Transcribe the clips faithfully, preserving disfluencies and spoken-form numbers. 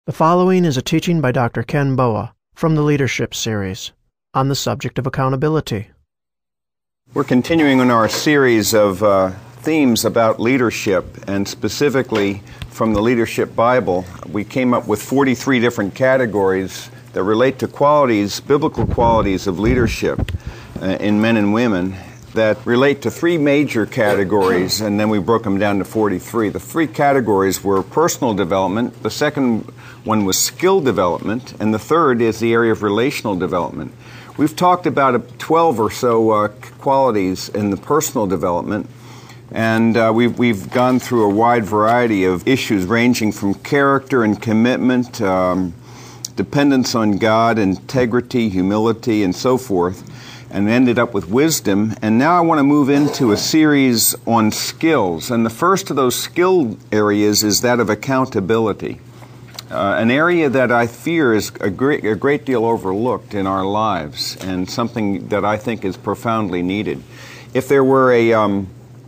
The following is a teaching by Doctor Ken Boa from the Leadership Series on the subject of accountability. We're continuing in our series of uh, themes about leadership, and specifically from the Leadership Bible. We came up with forty-three different categories that relate to qualities, biblical qualities of leadership uh, in men and women that relate to three major categories, and then we broke them down to forty-three. The three categories were personal development, the second one was skill development, and the third is the area of relational development. We've talked about twelve or so uh, qualities in the personal development, and uh, we've, we've gone through a wide variety of issues ranging from character and commitment, um, dependence on God, integrity, humility, and so forth, and ended up with wisdom. And now I want to move into a series on skills. And the first of those skill areas is that of accountability, uh, an area that I fear is a great, a great deal overlooked in our lives, and something that I think is profoundly needed. If there were a um,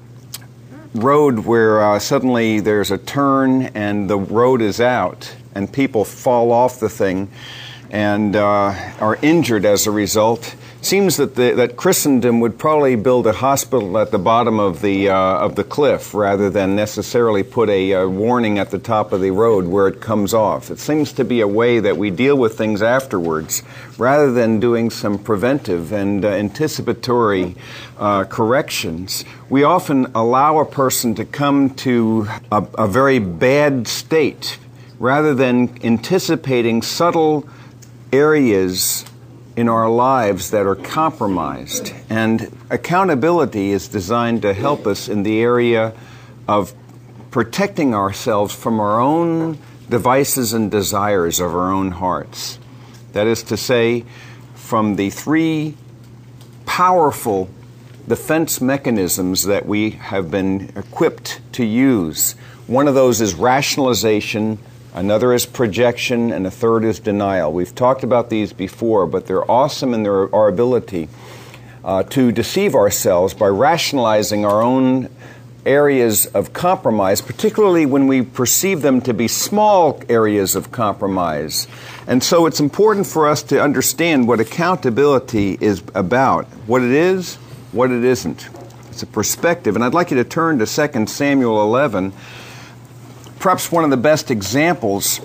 road where uh, suddenly there's a turn and the road is out, and people fall off the thing and uh, are injured as a result, seems that the, that Christendom would probably build a hospital at the bottom of the uh, of the cliff rather than necessarily put a, a warning at the top of the road where it comes off. It seems to be a way that we deal with things afterwards rather than doing some preventive and uh, anticipatory uh, corrections. We often allow a person to come to a, a very bad state rather than anticipating subtle areas in our lives that are compromised. And accountability is designed to help us in the area of protecting ourselves from our own devices and desires of our own hearts. That is to say, from the three powerful defense mechanisms that we have been equipped to use. One of those is rationalization, another is projection, and a third is denial. We've talked about these before, but they're awesome in their, our ability uh, to deceive ourselves by rationalizing our own areas of compromise, particularly when we perceive them to be small areas of compromise. And so it's important for us to understand what accountability is about, what it is, what it isn't. It's a perspective. And I'd like you to turn to Second Samuel eleven, perhaps one of the best examples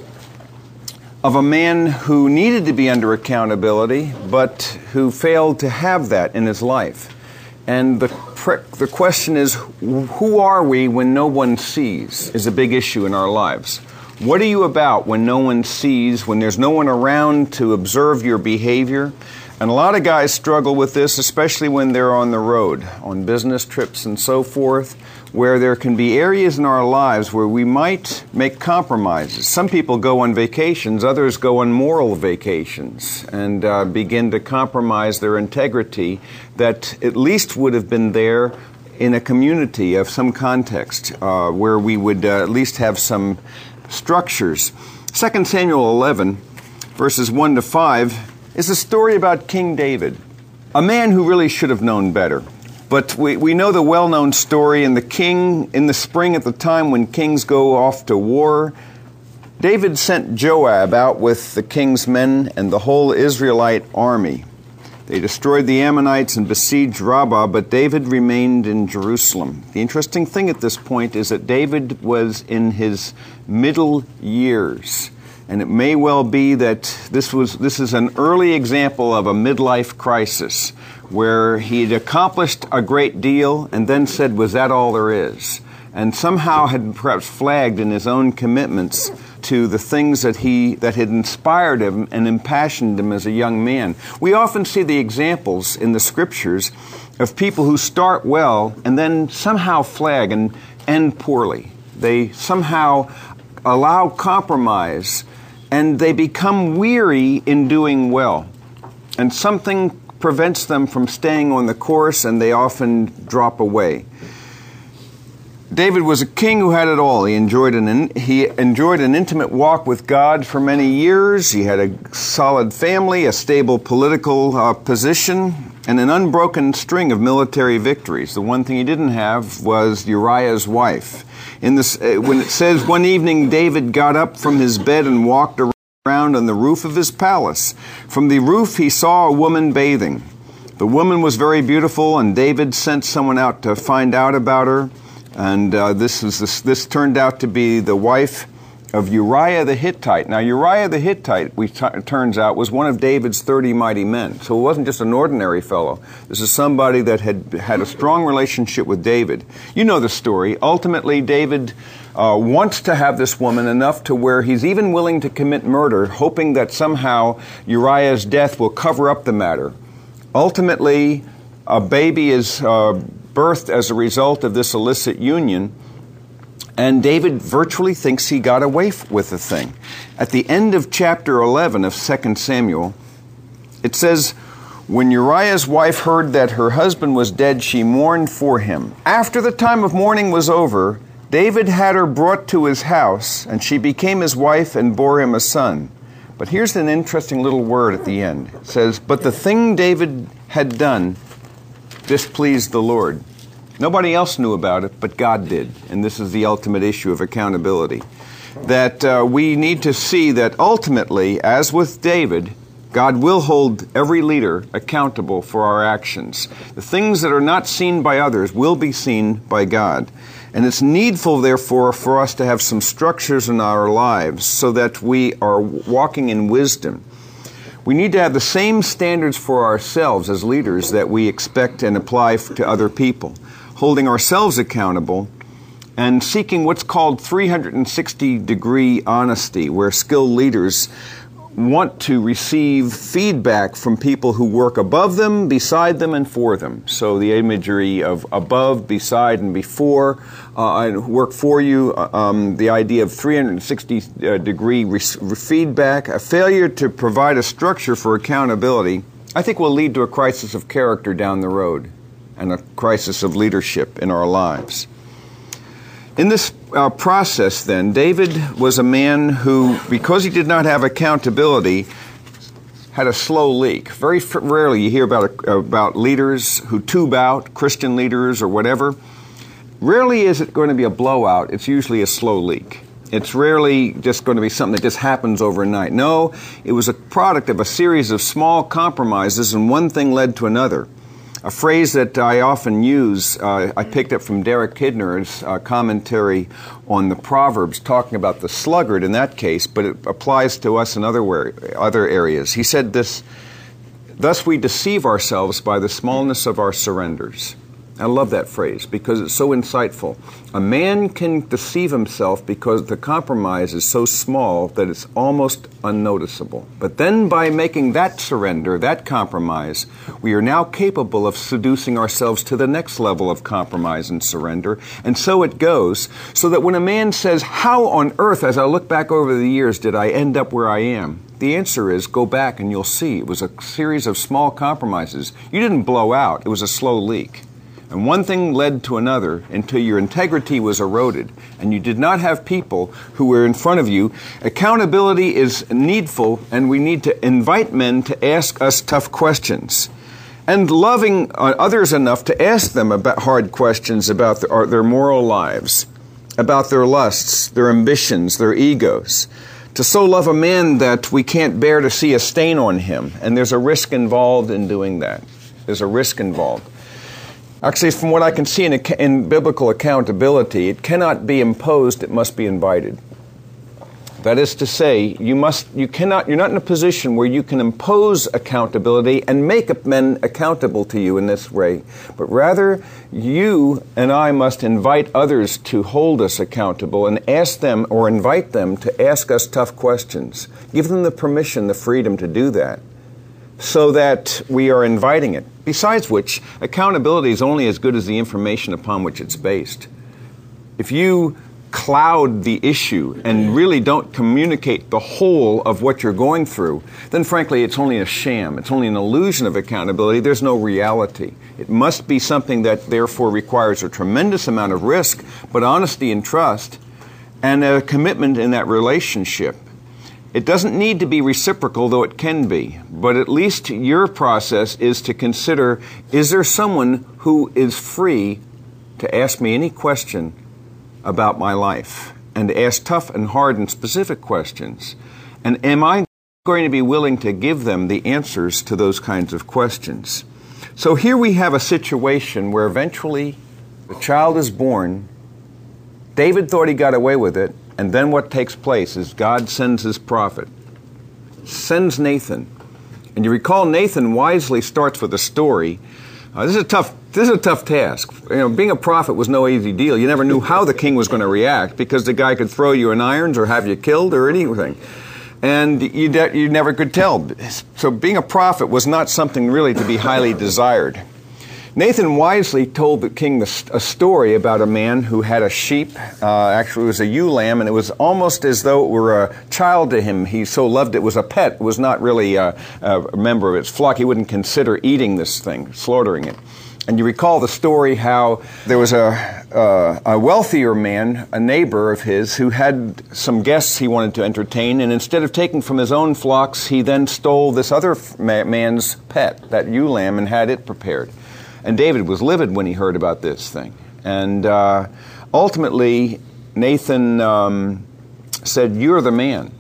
of a man who needed to be under accountability, but who failed to have that in his life. And the the question is, who are we when no one sees, is a big issue in our lives. What are you about when no one sees, when there's no one around to observe your behavior? And a lot of guys struggle with this, especially when they're on the road, on business trips and so forth, where there can be areas in our lives where we might make compromises. Some people go on vacations, others go on moral vacations, and uh, begin to compromise their integrity that at least would have been there in a community of some context, uh, where we would uh, at least have some structures. Second Samuel eleven, verses one to five, is a story about King David, a man who really should have known better. But we, we know the well-known story. In the king, in the spring at the time when kings go off to war, David sent Joab out with the king's men and the whole Israelite army. They destroyed the Ammonites and besieged Rabbah, but David remained in Jerusalem. The interesting thing at this point is that David was in his middle years. And it may well be that this was this is an early example of a midlife crisis, where he'd accomplished a great deal and then said, was that all there is? And somehow had perhaps flagged in his own commitments to the things that he that had inspired him and impassioned him as a young man. We often see the examples in the Scriptures of people who start well and then somehow flag and end poorly. They somehow allow compromise, and they become weary in doing well. And something prevents them from staying on the course, and they often drop away. David was a king who had it all. He enjoyed an he enjoyed an intimate walk with God for many years. He had a solid family, a stable political uh, position, and an unbroken string of military victories. The one thing he didn't have was Uriah's wife. In this, uh, when it says, one evening David got up from his bed and walked around on the roof of his palace. From the roof he saw a woman bathing. The woman was very beautiful, and David sent someone out to find out about her. And uh, this, was this, this turned out to be the wife of Uriah the Hittite. Now, Uriah the Hittite, we t- it turns out, was one of David's thirty mighty men. So it wasn't just an ordinary fellow. This is somebody that had had a strong relationship with David. You know the story. Ultimately, David uh, wants to have this woman enough to where he's even willing to commit murder, hoping that somehow Uriah's death will cover up the matter. Ultimately, a baby is uh, birthed as a result of this illicit union, and David virtually thinks he got away f- with the thing. At the end of chapter eleven of Second Samuel, it says, when Uriah's wife heard that her husband was dead, she mourned for him. After the time of mourning was over, David had her brought to his house, and she became his wife and bore him a son. But here's an interesting little word at the end. It says, but the thing David had done displeased the Lord. Nobody else knew about it, but God did. And this is the ultimate issue of accountability. That uh, we need to see that ultimately, as with David, God will hold every leader accountable for our actions. The things that are not seen by others will be seen by God. And it's needful, therefore, for us to have some structures in our lives so that we are walking in wisdom. We need to have the same standards for ourselves as leaders that we expect and apply to other people, holding ourselves accountable and seeking what's called three hundred sixty degree honesty, where skilled leaders want to receive feedback from people who work above them, beside them, and for them. So the imagery of above, beside, and before, uh, and work for you, um, the idea of three hundred sixty degree re- feedback, a failure to provide a structure for accountability, I think will lead to a crisis of character down the road and a crisis of leadership in our lives. In this uh, process, then, David was a man who, because he did not have accountability, had a slow leak. Very f- rarely you hear about, a, about leaders who tube out, Christian leaders or whatever. Rarely is it going to be a blowout. It's usually a slow leak. It's rarely just going to be something that just happens overnight. No, it was a product of a series of small compromises, and one thing led to another. A phrase that I often use, uh, I picked up from Derek Kidner's uh, commentary on the Proverbs, talking about the sluggard in that case, but it applies to us in other, way, other areas. He said this, thus we deceive ourselves by the smallness of our surrenders. I love that phrase because it's so insightful. A man can deceive himself because the compromise is so small that it's almost unnoticeable. But then by making that surrender, that compromise, we are now capable of seducing ourselves to the next level of compromise and surrender. And so it goes, so that when a man says, how on earth, as I look back over the years, did I end up where I am? The answer is, go back and you'll see. It was a series of small compromises. You didn't blow out. It was a slow leak. And one thing led to another until your integrity was eroded and you did not have people who were in front of you. Accountability is needful, and we need to invite men to ask us tough questions. And loving others enough to ask them about hard questions about their, their moral lives, about their lusts, their ambitions, their egos. To so love a man that we can't bear to see a stain on him. And there's a risk involved in doing that. There's a risk involved. Actually, from what I can see in, in biblical accountability, it cannot be imposed, it must be invited. That is to say, you must, you cannot, you're not in a position where you can impose accountability and make men accountable to you in this way, but rather you and I must invite others to hold us accountable and ask them or invite them to ask us tough questions. Give them the permission, the freedom to do that, so that we are inviting it. Besides which, accountability is only as good as the information upon which it's based. If you cloud the issue and really don't communicate the whole of what you're going through, then frankly it's only a sham. It's only an illusion of accountability. There's no reality. It must be something that therefore requires a tremendous amount of risk, but honesty and trust, and a commitment in that relationship. It doesn't need to be reciprocal, though it can be, but at least your process is to consider, is there someone who is free to ask me any question about my life and ask tough and hard and specific questions? And am I going to be willing to give them the answers to those kinds of questions? So here we have a situation where eventually the child is born. David thought he got away with it, and then what takes place is God sends his prophet, sends Nathan. And you recall Nathan wisely starts with a story. Uh, this is a tough this is a tough task. You know, being a prophet was no easy deal. You never knew how the king was going to react, because the guy could throw you in irons or have you killed or anything. And you, de- you never could tell. So being a prophet was not something really to be highly desired. Nathan wisely told the king a story about a man who had a sheep. Uh, actually, it was a ewe lamb, and it was almost as though it were a child to him. He so loved it. It was a pet. It was not really a, a member of his flock. He wouldn't consider eating this thing, slaughtering it. And you recall the story how there was a, uh, a wealthier man, a neighbor of his, who had some guests he wanted to entertain, and instead of taking from his own flocks, he then stole this other man's pet, that ewe lamb, and had it prepared. And David was livid when he heard about this thing. And uh, ultimately, Nathan um, said, "You're the man."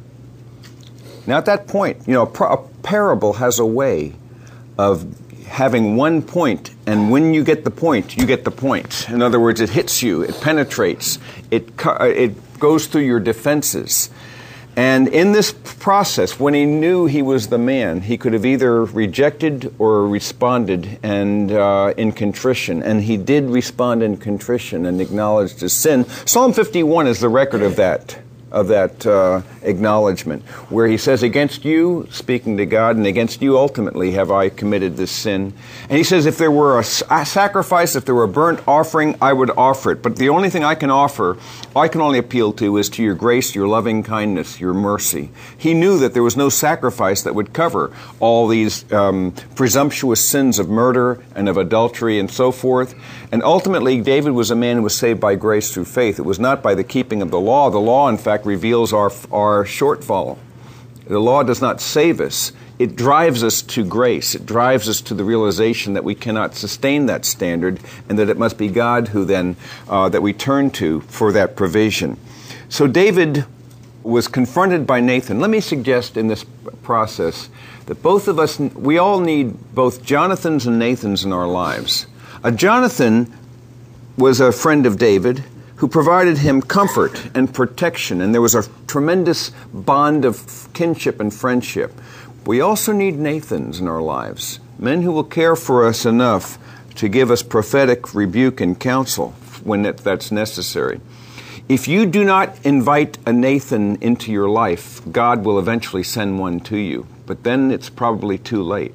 Now at that point, you know, a, par- a parable has a way of having one point, and when you get the point, you get the point. In other words, it hits you, it penetrates, it cu- it goes through your defenses. And in this process, when he knew he was the man, he could have either rejected or responded and uh, in contrition. And he did respond in contrition and acknowledged his sin. Psalm fifty-one is the record of that, of that uh, acknowledgement, where he says, "Against you," speaking to God, "and against you ultimately have I committed this sin." And he says, if there were a, a sacrifice, if there were a burnt offering, I would offer it. But the only thing I can offer, I can only appeal to, is to your grace, your loving kindness, your mercy. He knew that there was no sacrifice that would cover all these um, presumptuous sins of murder and of adultery and so forth. And ultimately, David was a man who was saved by grace through faith. It was not by the keeping of the law. The law, in fact, reveals our our shortfall. The law does not save us. It drives us to grace. It drives us to the realization that we cannot sustain that standard, and that it must be God who then, uh, that we turn to for that provision. So David was confronted by Nathan. Let me suggest in this process that both of us, we all need both Jonathans and Nathans in our lives. A Jonathan was a friend of David who provided him comfort and protection, and there was a tremendous bond of kinship and friendship. We also need Nathans in our lives, men who will care for us enough to give us prophetic rebuke and counsel when it, that's necessary. If you do not invite a Nathan into your life, God will eventually send one to you, but then it's probably too late,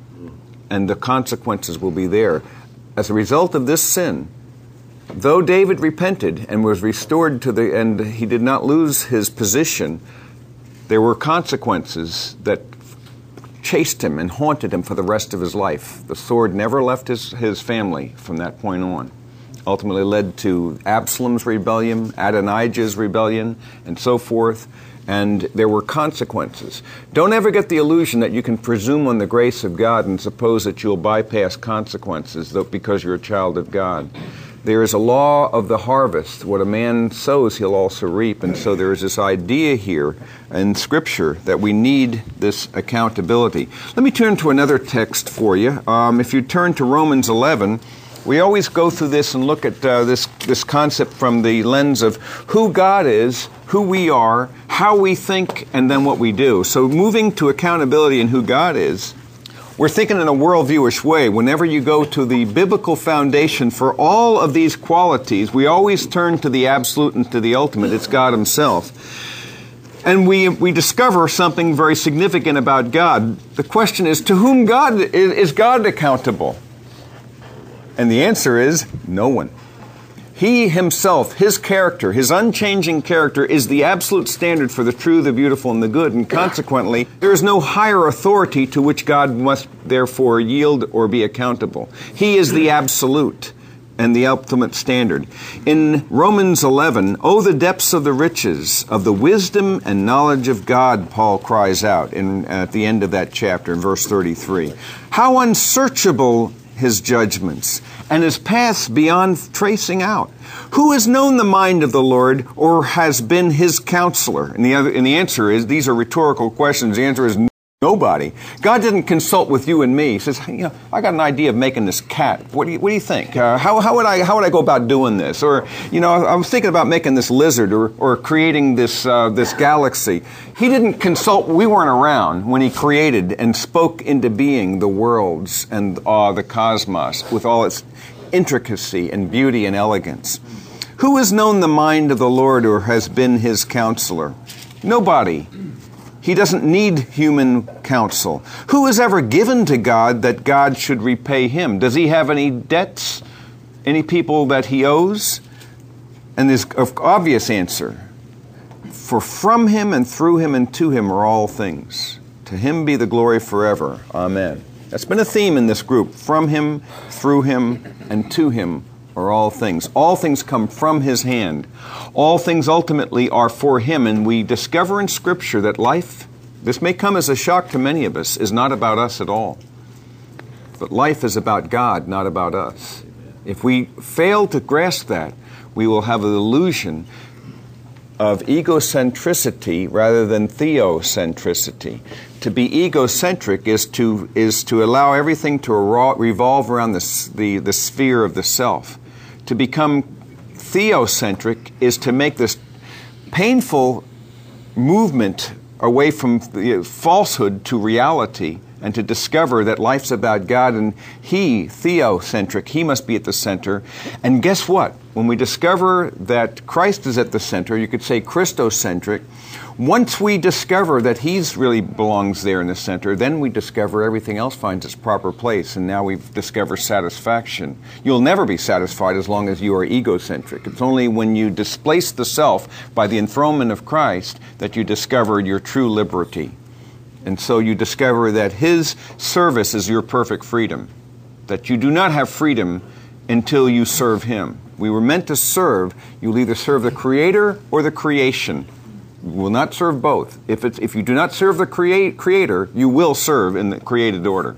and the consequences will be there. As a result of this sin, though David repented and was restored to the, and he did not lose his position, there were consequences that chased him and haunted him for the rest of his life. The sword never left his, his family from that point on. Ultimately led to Absalom's rebellion, Adonijah's rebellion, and so forth. And there were consequences. Don't ever get the illusion that you can presume on the grace of God and suppose that you'll bypass consequences because you're a child of God. There is a law of the harvest. What a man sows, he'll also reap. And so there is this idea here in Scripture that we need this accountability. Let me turn to another text for you. Um, if you turn to Romans eleven, we always go through this and look at uh, this, this concept from the lens of who God is, who we are, how we think, and then what we do. So moving to accountability and who God is, we're thinking in a worldviewish way. Whenever you go to the biblical foundation for all of these qualities, we always turn to the absolute and to the ultimate. It's God Himself. And we we discover something very significant about God. The question is, to whom God is, is God accountable? And the answer is, no one. He Himself, His character, His unchanging character, is the absolute standard for the true, the beautiful, and the good. And consequently, there is no higher authority to which God must therefore yield or be accountable. He is the absolute and the ultimate standard. In Romans eleven, "Oh, the depths of the riches of the wisdom and knowledge of God," Paul cries out in, at the end of that chapter, in verse thirty-three. "How unsearchable his judgments, and his paths beyond tracing out? Who has known the mind of the Lord, or has been his counselor? And the, other, and the answer is, these are rhetorical questions. The answer is nobody. God didn't consult with you and me. He says, you know, I got an idea of making this cat. What do you, what do you think? Uh, how, how would I how would I go about doing this? Or, you know, I was thinking about making this lizard or, or creating this uh, this galaxy. He didn't consult. We weren't around when he created and spoke into being the worlds and uh, the cosmos with all its intricacy and beauty and elegance. Who has known the mind of the Lord, or has been his counselor? Nobody. He doesn't need human counsel. Who has ever given to God that God should repay him? Does he have any debts? Any people that he owes? And there's an obvious answer. For from him and through him and to him are all things. To him be the glory forever. Amen. That's been a theme in this group. From him, through him, and to him are all things. All things come from his hand. All things ultimately are for him, and we discover in Scripture that life, this may come as a shock to many of us, is not about us at all. But life is about God, not about us. If we fail to grasp that, we will have an illusion of egocentricity rather than theocentricity. To be egocentric is to is to allow everything to revolve around the, the, the sphere of the self. To become theocentric is to make this painful movement away from the falsehood to reality, and to discover that life's about God, and he, theocentric, he must be at the center. And guess what? When we discover that Christ is at the center, you could say Christocentric, once we discover that he's really belongs there in the center, then we discover everything else finds its proper place, and now we've discovered satisfaction. You'll never be satisfied as long as you are egocentric. It's only when you displace the self by the enthronement of Christ that you discover your true liberty. And so you discover that his service is your perfect freedom, that you do not have freedom until you serve him. We were meant to serve. You'll either serve the Creator or the creation. You will not serve both. If it's, if you do not serve the create, Creator, you will serve in the created order.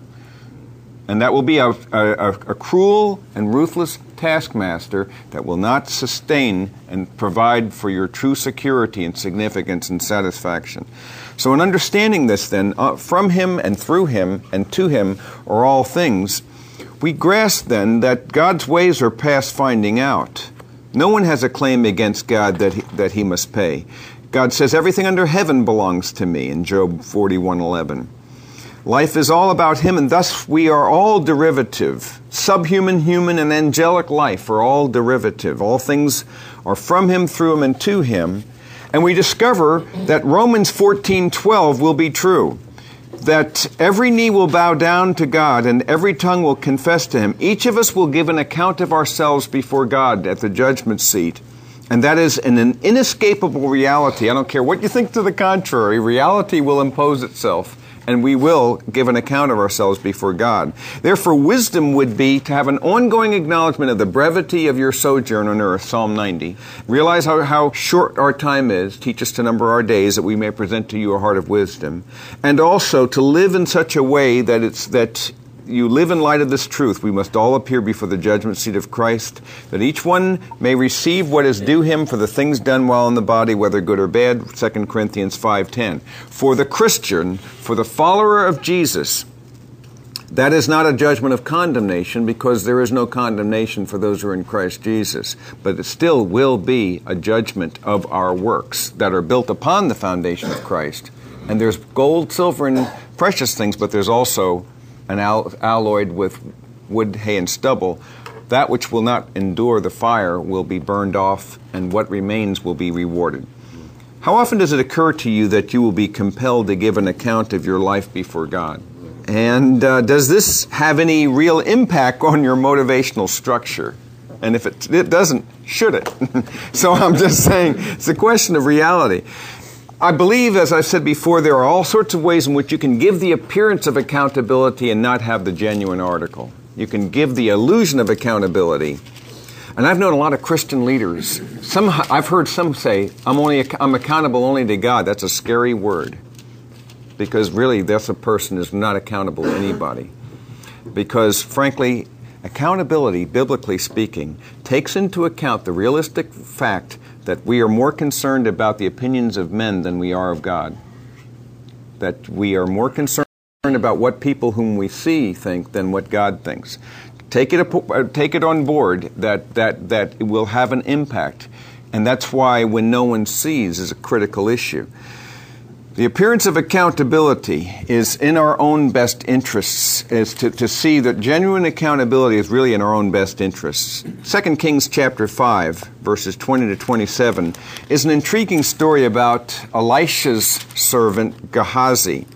And that will be a, a, a cruel and ruthless taskmaster that will not sustain and provide for your true security and significance and satisfaction. So in understanding this then, uh, from him and through him and to him are all things, we grasp then that God's ways are past finding out. No one has a claim against God that he, that he must pay. God says, everything under heaven belongs to me in Job forty-one eleven. Life is all about him, and thus we are all derivative. Subhuman, human, and angelic life are all derivative. All things are from him, through him, and to him. And we discover that Romans fourteen twelve will be true. That every knee will bow down to God, and every tongue will confess to him. Each of us will give an account of ourselves before God at the judgment seat. And that is an, an inescapable reality. I don't care what you think to the contrary. Reality will impose itself, and we will give an account of ourselves before God. Therefore, wisdom would be to have an ongoing acknowledgement of the brevity of your sojourn on earth, Psalm ninety. Realize how, how short our time is. Teach us to number our days, that we may present to you a heart of wisdom. And also to live in such a way that it's that you live in light of this truth. We must all appear before the judgment seat of Christ, that each one may receive what is due him for the things done while in the body, whether good or bad, Second Corinthians five ten. For the Christian, for the follower of Jesus, that is not a judgment of condemnation, because there is no condemnation for those who are in Christ Jesus. But it still will be a judgment of our works that are built upon the foundation of Christ. And there's gold, silver, and precious things, but there's also an al- alloyed with wood, hay, and stubble. That which will not endure the fire will be burned off, and what remains will be rewarded. How often does it occur to you that you will be compelled to give an account of your life before God? And uh, does this have any real impact on your motivational structure? And if it, it doesn't, should it? So I'm just saying, it's a question of reality. I believe, as I've said before, there are all sorts of ways in which you can give the appearance of accountability and not have the genuine article. You can give the illusion of accountability. And I've known a lot of Christian leaders. Some, I've heard some say, I'm only I'm accountable only to God. That's a scary word, because really that's a person who's not accountable to anybody. because, frankly, accountability, biblically speaking, takes into account the realistic fact that we are more concerned about the opinions of men than we are of God. That we are more concerned about what people whom we see think than what God thinks. Take it, take it on board that, that, that it will have an impact. And that's why when no one sees is a critical issue. The appearance of accountability is in our own best interests, is to, to see that genuine accountability is really in our own best interests. Second Kings chapter five, verses twenty to twenty-seven, is an intriguing story about Elisha's servant Gehazi,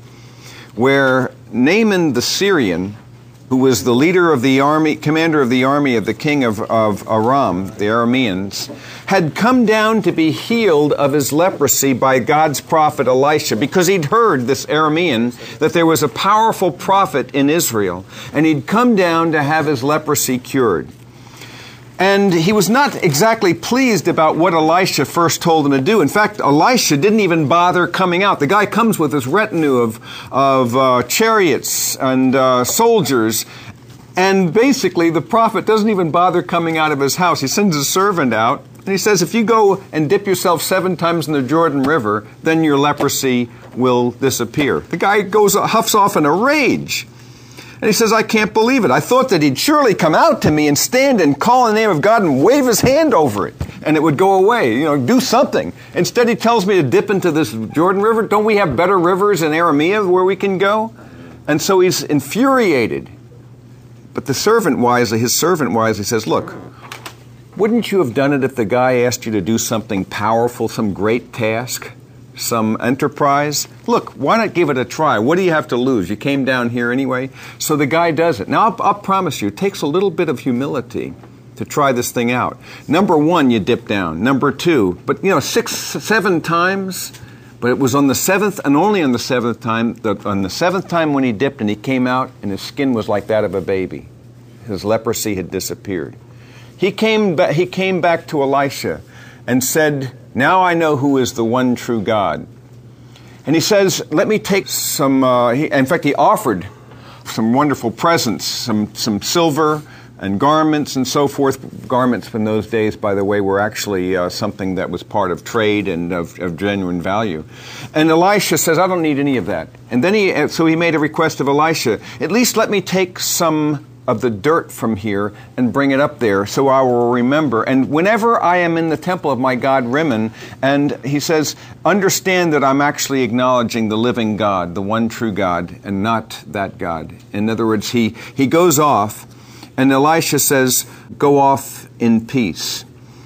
where Naaman the Syrian, who was the leader of the army, commander of the army of the king of, of Aram, the Arameans, had come down to be healed of his leprosy by God's prophet Elisha, because he'd heard, this Aramean, that there was a powerful prophet in Israel, and he'd come down to have his leprosy cured. And he was not exactly pleased about what Elisha first told him to do. In fact, Elisha didn't even bother coming out. The guy comes with his retinue of, of uh, chariots and uh, soldiers, and basically the prophet doesn't even bother coming out of his house. He sends a servant out, and he says, if you go and dip yourself seven times in the Jordan River, then your leprosy will disappear. The guy goes, huffs off in a rage. And he says, I can't believe it. I thought that he'd surely come out to me and stand and call in the name of God and wave his hand over it, and it would go away. You know, do something. Instead, he tells me to dip into this Jordan River. Don't we have better rivers in Aramea where we can go? And so he's infuriated. But the servant wisely, his servant wisely says, look, wouldn't you have done it if the guy asked you to do something powerful, some great task? Some enterprise? Look, why not give it a try? What do you have to lose? You came down here anyway. So the guy does it. Now, I'll, I'll promise you, it takes a little bit of humility to try this thing out. Number one, you dip down. Number two, but you know, six, seven times, but it was on the seventh, and only on the seventh time, the, on the seventh time when he dipped and he came out, and his skin was like that of a baby. His leprosy had disappeared. He came, ba- he came back to Elisha and said, now I know who is the one true God. And he says, let me take some, uh, he, in fact, he offered some wonderful presents, some, some silver and garments and so forth. Garments in those days, by the way, were actually uh, something that was part of trade and of, of genuine value. And Elisha says, I don't need any of that. And then he, so he made a request of Elisha, at least let me take some of the dirt from here and bring it up there so I will remember. And whenever I am in the temple of my god Rimmon, and he says, understand that I'm actually acknowledging the living God, the one true God, and not that God. In other words, he, he goes off, and Elisha says, go off in peace.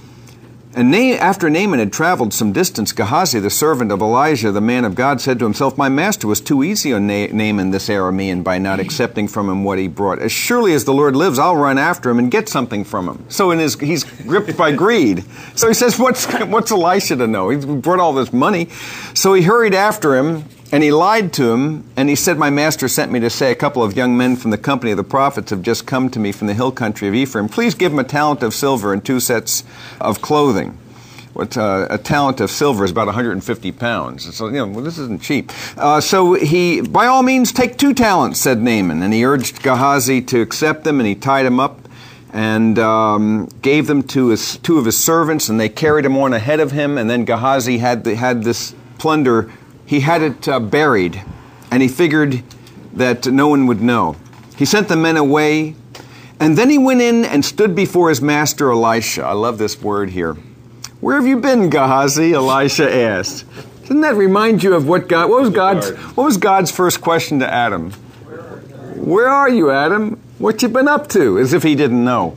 And Na- after Naaman had traveled some distance, Gehazi, the servant of Elijah, the man of God, said to himself, my master was too easy on Na- Naaman this Aramean by not accepting from him what he brought. As surely as the Lord lives, I'll run after him and get something from him. So in his, he's gripped by greed. So he says, what's, what's Elisha to know? He brought all this money. So he hurried after him, and he lied to him, and he said, my master sent me to say, a couple of young men from the company of the prophets have just come to me from the hill country of Ephraim. Please give them a talent of silver and two sets of clothing. What uh, a talent of silver is about one hundred fifty pounds. So, you know, well, this isn't cheap. Uh, so he, by all means, take two talents, said Naaman. And he urged Gehazi to accept them, and he tied him up and um, gave them to his, two of his servants, and they carried him on ahead of him. And then Gehazi had, the, had this plunder. He had it uh, buried, and he figured that no one would know. He sent the men away, and then he went in and stood before his master Elisha. I love this word here. Where have you been, Gehazi? Elisha asked. Doesn't that remind you of what God, what was God's, what was God's first question to Adam? Where are you, Adam? What you been up to? As if he didn't know.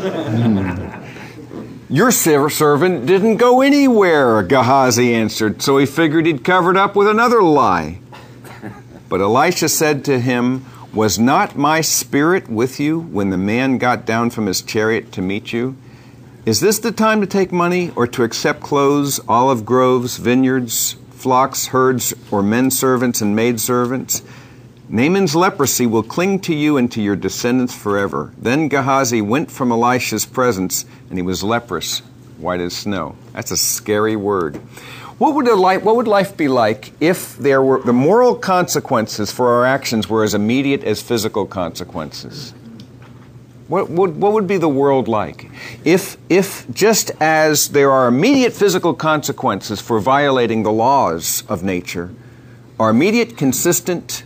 Your servant didn't go anywhere, Gehazi answered, so he figured he'd covered up with another lie. But Elisha said to him, was not my spirit with you when the man got down from his chariot to meet you? Is this the time to take money or to accept clothes, olive groves, vineyards, flocks, herds, or men servants and maid servants? Naaman's leprosy will cling to you and to your descendants forever. Then Gehazi went from Elisha's presence, and he was leprous, white as snow. That's a scary word. What would a life, what would life be like if there were the moral consequences for our actions were as immediate as physical consequences? What would what would be the world like if if just as there are immediate physical consequences for violating the laws of nature, are immediate, consistent?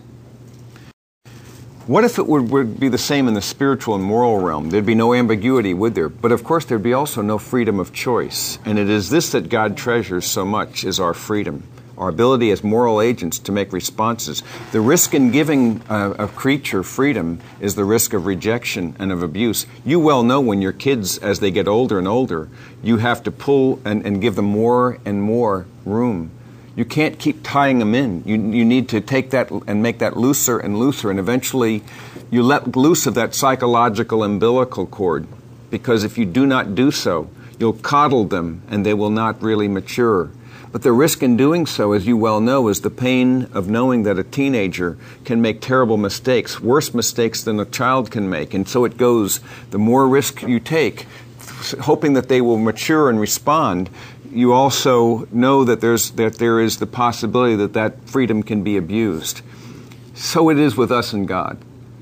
What if it would, would be the same in the spiritual and moral realm? There'd be no ambiguity, would there? But of course, there'd be also no freedom of choice. And it is this that God treasures so much, is our freedom, our ability as moral agents to make responses. The risk in giving a, a creature freedom is the risk of rejection and of abuse. You well know when your kids, as they get older and older, you have to pull and, and give them more and more room. You can't keep tying them in. You, you need to take that and make that looser and looser, and eventually you let loose of that psychological umbilical cord, because if you do not do so, you'll coddle them and they will not really mature. But the risk in doing so, as you well know, is the pain of knowing that a teenager can make terrible mistakes, worse mistakes than a child can make. And so it goes. The more risk you take, hoping that they will mature and respond, you also know that there's that there is the possibility that that freedom can be abused. So it is with us and God.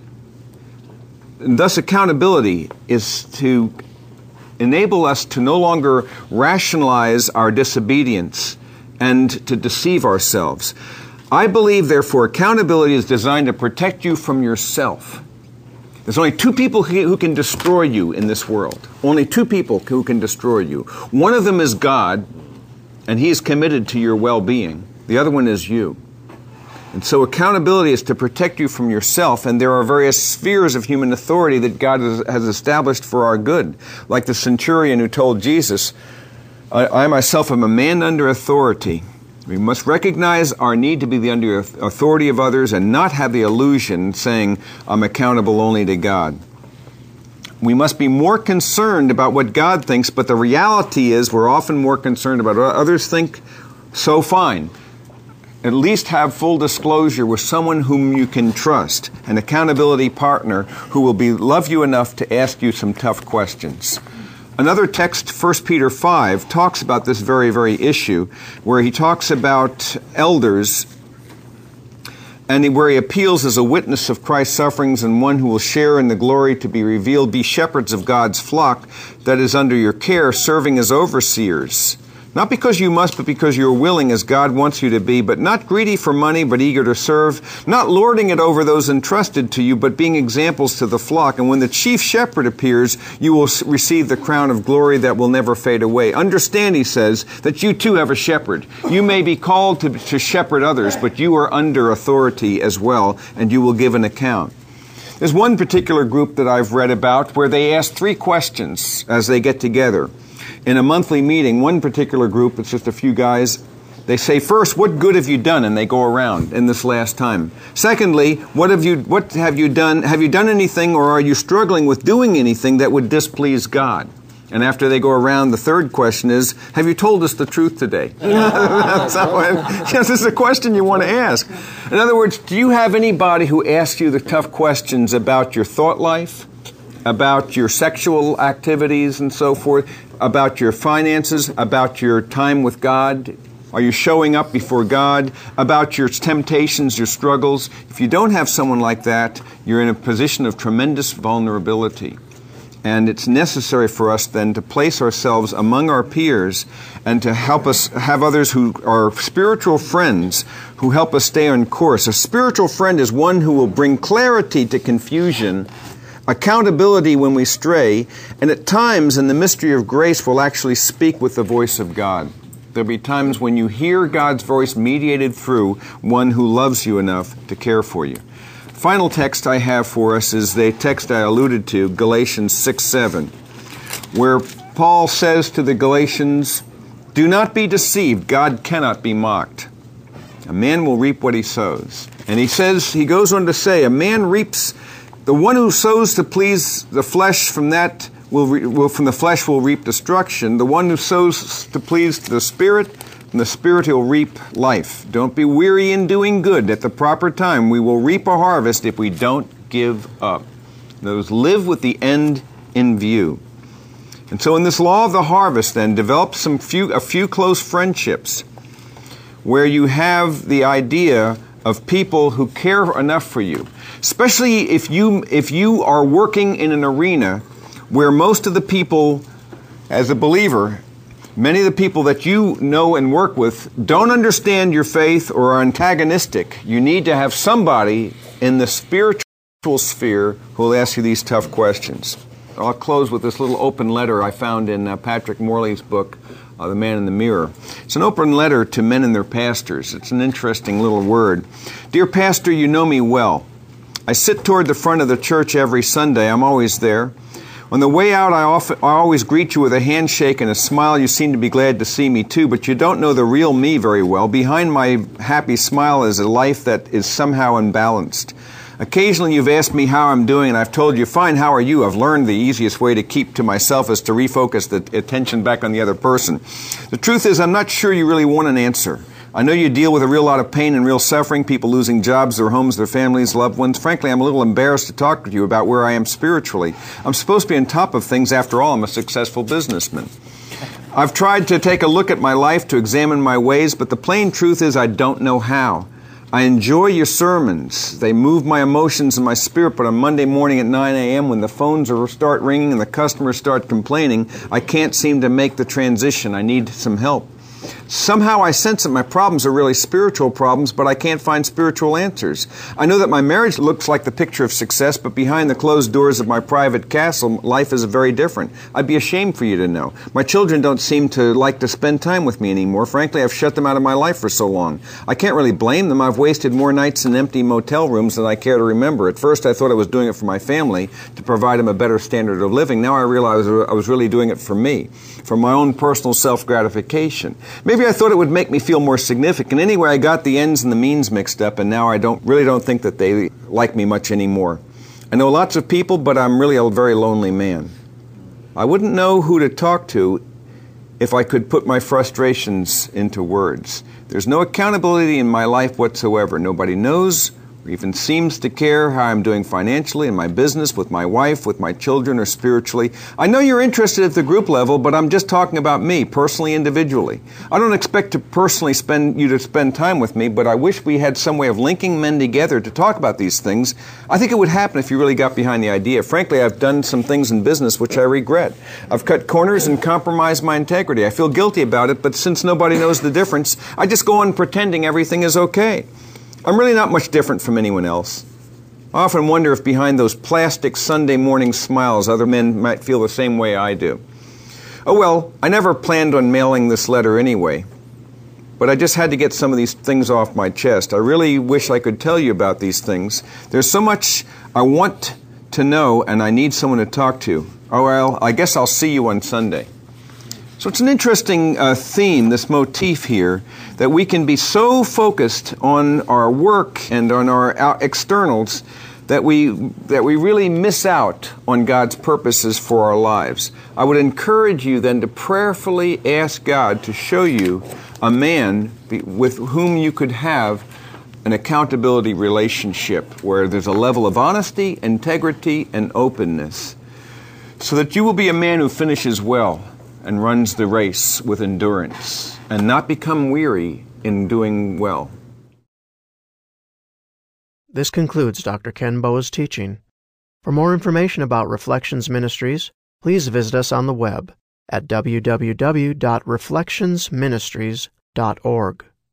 And thus, accountability is to enable us to no longer rationalize our disobedience and to deceive ourselves. I believe, therefore, accountability is designed to protect you from yourself. There's only two people who can destroy you in this world. Only two people who can destroy you. One of them is God, and He is committed to your well-being. The other one is you. And so accountability is to protect you from yourself, and there are various spheres of human authority that God has established for our good. Like the centurion who told Jesus, I, I myself am a man under authority. We must recognize our need to be the under authority of others and not have the illusion saying, I'm accountable only to God. We must be more concerned about what God thinks, but the reality is we're often more concerned about what others think. So fine. At least have full disclosure with someone whom you can trust, an accountability partner who will be love you enough to ask you some tough questions. Another text, First Peter five, talks about this very, very issue, where he talks about elders, and where he appeals as a witness of Christ's sufferings and one who will share in the glory to be revealed. Be shepherds of God's flock that is under your care, serving as overseers. Not because you must, but because you're willing as God wants you to be, but not greedy for money, but eager to serve, not lording it over those entrusted to you, but being examples to the flock. And when the chief shepherd appears, you will receive the crown of glory that will never fade away. Understand, he says, that you too have a shepherd. You may be called to, to shepherd others, but you are under authority as well, and you will give an account. There's one particular group that I've read about where they ask three questions as they get together. In a monthly meeting, one particular group, it's just a few guys, they say, first, what good have you done? And they go around in this last time. Secondly, what have you what have you done? Have you done anything, or are you struggling with doing anything that would displease God? And after they go around, the third question is, have you told us the truth today? That's how it, yes, this is a question you want to ask. In other words, do you have anybody who asks you the tough questions about your thought life, about your sexual activities and so forth, about your finances, about your time with God? Are you showing up before God? About your temptations, your struggles? If you don't have someone like that, you're in a position of tremendous vulnerability. And it's necessary for us then to place ourselves among our peers and to help us have others who are spiritual friends who help us stay on course. A spiritual friend is one who will bring clarity to confusion, accountability when we stray, and at times in the mystery of grace will actually speak with the voice of God. There'll be times when you hear God's voice mediated through one who loves you enough to care for you. Final text I have for us is the text I alluded to, Galatians six seven, where Paul says to the Galatians, do not be deceived, God cannot be mocked. A man will reap what he sows. And he says, he goes on to say, a man reaps, the one who sows to please the flesh from that will, re, will from the flesh will reap destruction. The one who sows to please the Spirit, from the Spirit will reap life. Don't be weary in doing good. At the proper time, we will reap a harvest if we don't give up. Those live with the end in view. And so in this law of the harvest, then, develop some few, a few close friendships. where you have the idea of people who care enough for you, especially if you if you are working in an arena where most of the people, as a believer, many of the people that you know and work with don't understand your faith or are antagonistic. You need to have somebody in the spiritual sphere who will ask you these tough questions. I'll close with this little open letter I found in uh, Patrick Morley's book, Uh, The Man in the Mirror. It's an open letter to men and their pastors. It's an interesting little word. Dear Pastor, you know me well. I sit toward the front of the church every Sunday. I'm always there. On the way out, I, often, I always greet you with a handshake and a smile. You seem to be glad to see me too, but you don't know the real me very well. Behind my happy smile is a life that is somehow unbalanced. Occasionally you've asked me how I'm doing, and I've told you, fine, how are you? I've learned the easiest way to keep to myself is to refocus the attention back on the other person. The truth is, I'm not sure you really want an answer. I know you deal with a real lot of pain and real suffering, people losing jobs, their homes, their families, loved ones. Frankly, I'm a little embarrassed to talk to you about where I am spiritually. I'm supposed to be on top of things. After all, I'm a successful businessman. I've tried to take a look at my life, to examine my ways, but the plain truth is I don't know how. I enjoy your sermons. They move my emotions and my spirit, but on Monday morning at nine a.m. when the phones are start ringing and the customers start complaining, I can't seem to make the transition. I need some help. Somehow I sense that my problems are really spiritual problems, but I can't find spiritual answers. I know that my marriage looks like the picture of success, but behind the closed doors of my private castle, life is very different. I'd be ashamed for you to know. My children don't seem to like to spend time with me anymore. Frankly, I've shut them out of my life for so long. I can't really blame them. I've wasted more nights in empty motel rooms than I care to remember. At first, I thought I was doing it for my family, to provide them a better standard of living. Now I realize I was really doing it for me, for my own personal self-gratification. Maybe I thought it would make me feel more significant. Anyway, I got the ends and the means mixed up, and now I don't really don't think that they like me much anymore. I know lots of people, but I'm really a very lonely man. I wouldn't know who to talk to if I could put my frustrations into words. There's no accountability in my life whatsoever. Nobody knows or even seems to care how I'm doing financially, in my business, with my wife, with my children, or spiritually. I know you're interested at the group level, but I'm just talking about me, personally, individually. I don't expect to personally spend you to spend time with me, but I wish we had some way of linking men together to talk about these things. I think it would happen if you really got behind the idea. Frankly, I've done some things in business which I regret. I've cut corners and compromised my integrity. I feel guilty about it, but since nobody knows the difference, I just go on pretending everything is okay. I'm really not much different from anyone else. I often wonder if behind those plastic Sunday morning smiles other men might feel the same way I do. Oh well, I never planned on mailing this letter anyway, but I just had to get some of these things off my chest. I really wish I could tell you about these things. There's so much I want to know, and I need someone to talk to. Oh well, I guess I'll see you on Sunday. So it's an interesting uh, theme, this motif here, that we can be so focused on our work and on our out externals that we, that we really miss out on God's purposes for our lives. I would encourage you then to prayerfully ask God to show you a man with whom you could have an accountability relationship where there's a level of honesty, integrity, and openness, so that you will be a man who finishes well and runs the race with endurance, and not become weary in doing well. This concludes Doctor Ken Boa's teaching. For more information about Reflections Ministries, please visit us on the web at w w w dot reflections ministries dot org.